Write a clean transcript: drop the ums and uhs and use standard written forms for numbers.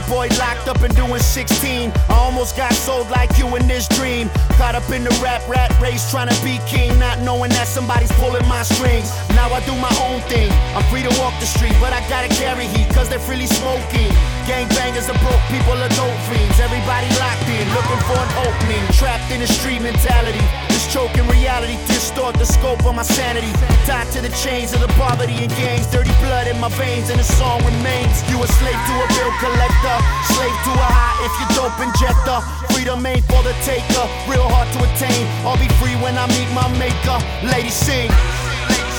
boy locked up and doing 16. I almost got sold like you in this dream. Caught up in the rap race, trying to be king, not knowing that somebody's pulling my strings. Now I do my own thing. I'm free to walk the street, but I gotta carry heat, cause they're freely smoking. Gangbangers are broke, people are dope fiends. Everybody locked in, looking for an opening. Trapped in a street mentality. This choking reality distort the scope of my sanity. Tied to the chains of the poverty and gangs. Dirty blood in my veins and the song remains. You a slave to a bill collector, slave to a high if you dope injector. Freedom ain't for the taker, real hard to attain. I'll be free when I meet my maker. Ladies sing.